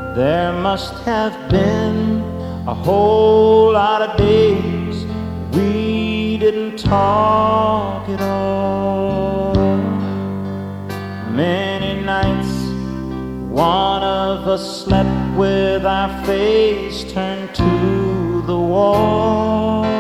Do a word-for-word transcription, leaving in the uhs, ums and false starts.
There must have been a whole lot of days we didn't talk at all. Many nights one of us slept with our face turned to the wall.